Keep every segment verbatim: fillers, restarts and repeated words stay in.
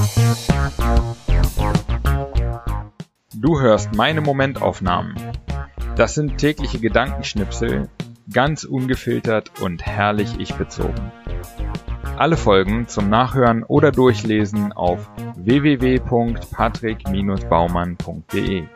Du hörst meine Momentaufnahmen. Das sind tägliche Gedankenschnipsel, ganz ungefiltert und herrlich ich-bezogen. Alle Folgen zum Nachhören oder Durchlesen auf w w w punkt patrick Bindestrich baumann punkt d e.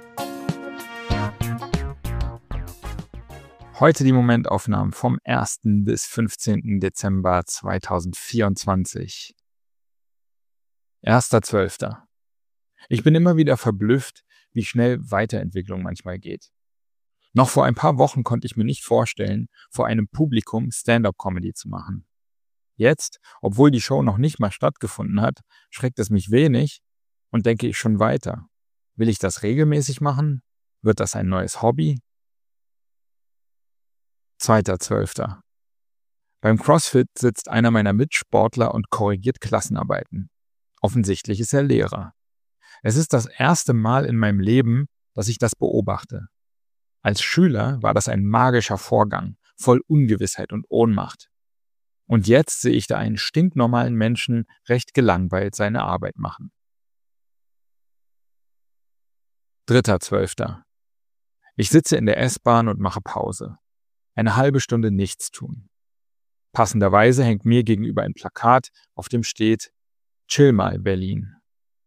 Heute die Momentaufnahmen vom ersten bis fünfzehnten Dezember zweitausendvierundzwanzig. erster zwölfter. Ich bin immer wieder verblüfft, wie schnell Weiterentwicklung manchmal geht. Noch vor ein paar Wochen konnte ich mir nicht vorstellen, vor einem Publikum Stand-up-Comedy zu machen. Jetzt, obwohl die Show noch nicht mal stattgefunden hat, schreckt es mich wenig und denke ich schon weiter. Will ich das regelmäßig machen? Wird das ein neues Hobby? zweiter zwölfter. Beim CrossFit sitzt einer meiner Mitsportler und korrigiert Klassenarbeiten. Offensichtlich ist er Lehrer. Es ist das erste Mal in meinem Leben, dass ich das beobachte. Als Schüler war das ein magischer Vorgang, voll Ungewissheit und Ohnmacht. Und jetzt sehe ich da einen stinknormalen Menschen recht gelangweilt seine Arbeit machen. dritter zwölfter. Ich sitze in der S-Bahn und mache Pause. Eine halbe Stunde nichts tun. Passenderweise hängt mir gegenüber ein Plakat, auf dem steht „Chill mal, Berlin".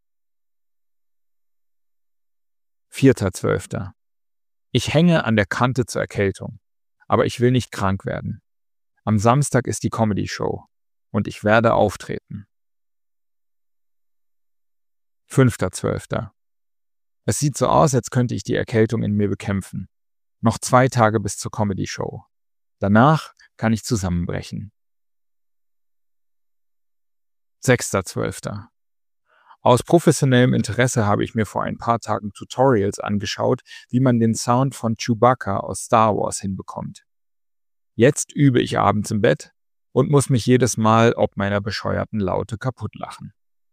vierter zwölfter. Ich hänge an der Kante zur Erkältung, aber ich will nicht krank werden. Am Samstag ist die Comedy-Show und ich werde auftreten. fünfter zwölfter. Es sieht so aus, als könnte ich die Erkältung in mir bekämpfen. Noch zwei Tage bis zur Comedy-Show. Danach kann ich zusammenbrechen. sechster zwölfter. Aus professionellem Interesse habe ich mir vor ein paar Tagen Tutorials angeschaut, wie man den Sound von Chewbacca aus Star Wars hinbekommt. Jetzt übe ich abends im Bett und muss mich jedes Mal ob meiner bescheuerten Laute kaputtlachen.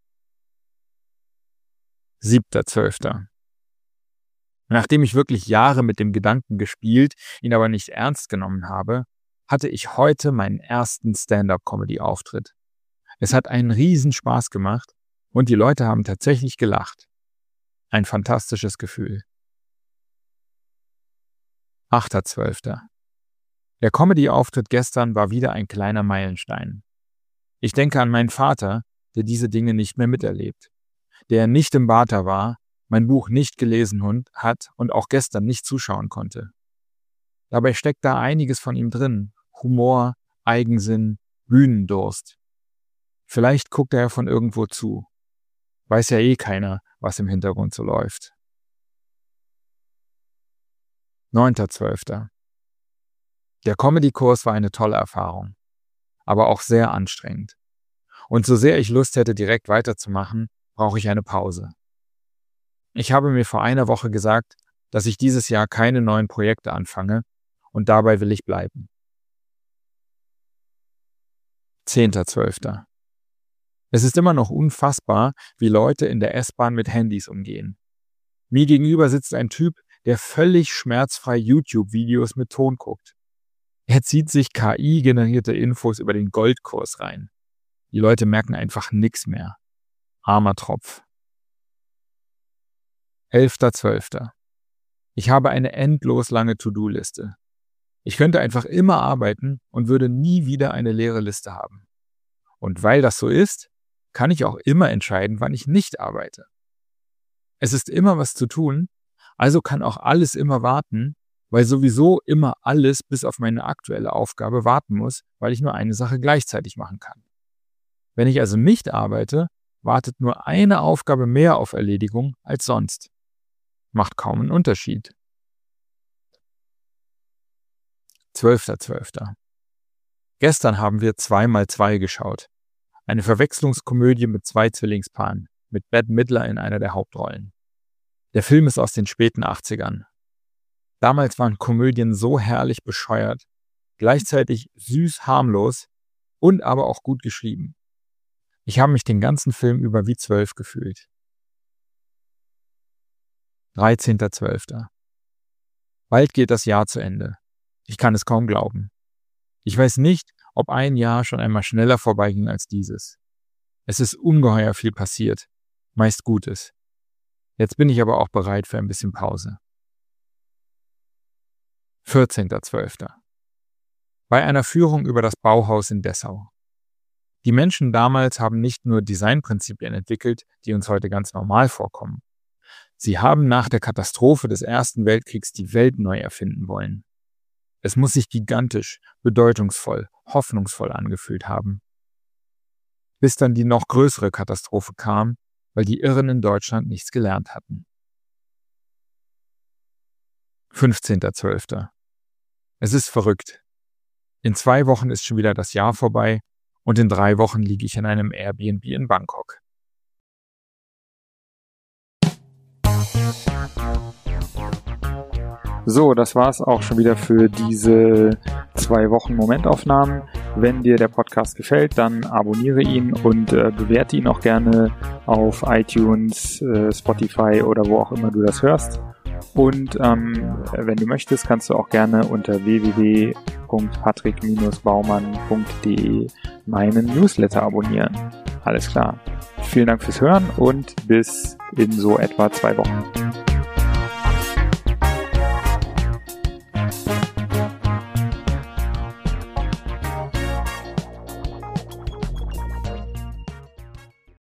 siebter zwölfter. Nachdem ich wirklich Jahre mit dem Gedanken gespielt, ihn aber nicht ernst genommen habe, hatte ich heute meinen ersten Stand-up-Comedy-Auftritt. Es hat einen riesen Spaß gemacht und die Leute haben tatsächlich gelacht. Ein fantastisches Gefühl. achter zwölfter. Der Comedy-Auftritt gestern war wieder ein kleiner Meilenstein. Ich denke an meinen Vater, der diese Dinge nicht mehr miterlebt, der nicht im Bata war, mein Buch nicht gelesen hat und auch gestern nicht zuschauen konnte. Dabei steckt da einiges von ihm drin. Humor, Eigensinn, Bühnendurst. Vielleicht guckt er ja von irgendwo zu. Weiß ja eh keiner, was im Hintergrund so läuft. neunter zwölfter. Der Comedy-Kurs war eine tolle Erfahrung, aber auch sehr anstrengend. Und so sehr ich Lust hätte, direkt weiterzumachen, brauche ich eine Pause. Ich habe mir vor einer Woche gesagt, dass ich dieses Jahr keine neuen Projekte anfange und dabei will ich bleiben. zehnter zwölfter. Es ist immer noch unfassbar, wie Leute in der S-Bahn mit Handys umgehen. Mir gegenüber sitzt ein Typ, der völlig schmerzfrei YouTube-Videos mit Ton guckt. Er zieht sich K I-generierte Infos über den Goldkurs rein. Die Leute merken einfach nichts mehr. Armer Tropf. elfter zwölfter. Ich habe eine endlos lange To-Do-Liste. Ich könnte einfach immer arbeiten und würde nie wieder eine leere Liste haben. Und weil das so ist, kann ich auch immer entscheiden, wann ich nicht arbeite. Es ist immer was zu tun, also kann auch alles immer warten, weil sowieso immer alles bis auf meine aktuelle Aufgabe warten muss, weil ich nur eine Sache gleichzeitig machen kann. Wenn ich also nicht arbeite, wartet nur eine Aufgabe mehr auf Erledigung als sonst. Macht kaum einen Unterschied. zwölfter zwölfter. Gestern haben wir zwei mal zwei geschaut. Eine Verwechslungskomödie mit zwei Zwillingspaaren, mit Bette Midler in einer der Hauptrollen. Der Film ist aus den späten achtzigern. Damals waren Komödien so herrlich bescheuert, gleichzeitig süß harmlos und aber auch gut geschrieben. Ich habe mich den ganzen Film über wie zwölf gefühlt. dreizehnter zwölfter. Bald geht das Jahr zu Ende. Ich kann es kaum glauben. Ich weiß nicht, ob ein Jahr schon einmal schneller vorbeiging als dieses. Es ist ungeheuer viel passiert. meist Gutes. Jetzt bin ich aber auch bereit für ein bisschen Pause. vierzehnter zwölfter Bei einer Führung über das Bauhaus in Dessau. Die Menschen damals haben nicht nur Designprinzipien entwickelt, die uns heute ganz normal vorkommen. Sie haben nach der Katastrophe des Ersten Weltkriegs die Welt neu erfinden wollen. Es muss sich gigantisch, bedeutungsvoll, hoffnungsvoll angefühlt haben. Bis dann die noch größere Katastrophe kam, weil die Irren in Deutschland nichts gelernt hatten. fünfzehnter zwölfter Es ist verrückt. In zwei Wochen ist schon wieder das Jahr vorbei und in drei Wochen liege ich in einem Airbnb in Bangkok. So, das war's auch schon wieder für diese zwei Wochen Momentaufnahmen. Wenn dir der Podcast gefällt, dann abonniere ihn und äh, bewerte ihn auch gerne auf iTunes, äh, Spotify oder wo auch immer du das hörst. Und ähm, wenn du möchtest, kannst du auch gerne unter w w w punkt patrick baumann punkt d e meinen Newsletter abonnieren. Alles klar. Vielen Dank fürs Hören und bis in so etwa zwei Wochen.